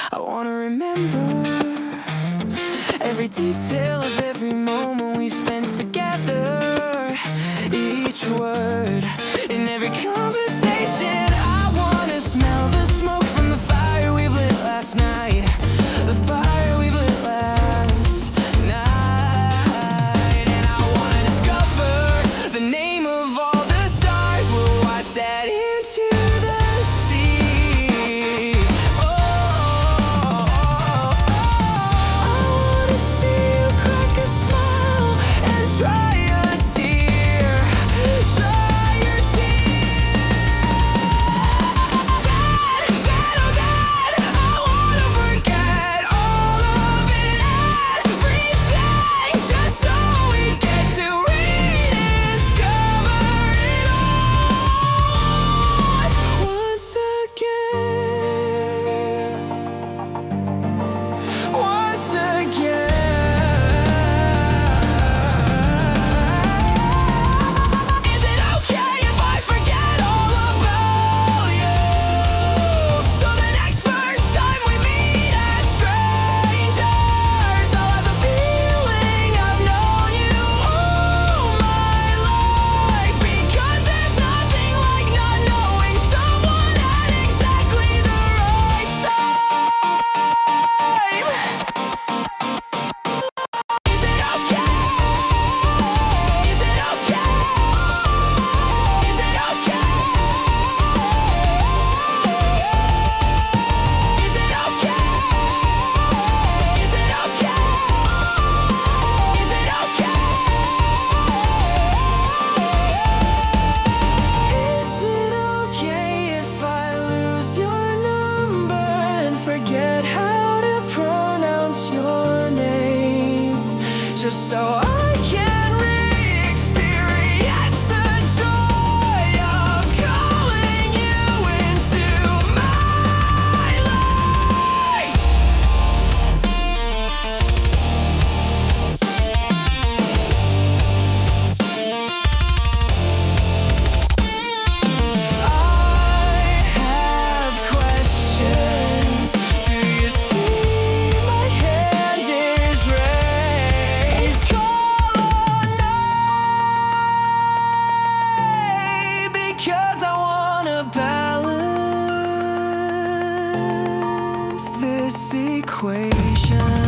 I wanna remember every detail of every moment we spent together. Each word in every conversation. I wanna smell the smoke from the fire we've lit last night. The fire we've lit last night. And I wanna discover the name of all the stars. We'll watch that into the sea. Oh, I wanna see you crack a smile and dry a tear. Dry your tear. That I wanna forget all of it, everything, just so we get to rediscover it all once again. Once again. Is it okay if I forget all about you? So the next first time we meet as strangers, I'll have the feeling I've known you all my life. Because there's nothing like not knowing someone at exactly the right time. Is it okay? Is it okay? Is it okay? Is it okay? Is it okay? Is it okay? Is it okay if I lose your number and forget how to pronounce your name? Just so I can re-experience the joy of calling you into my life. I have questions. Do you see my hand is raised? Call on me, because I wanna balance this equation.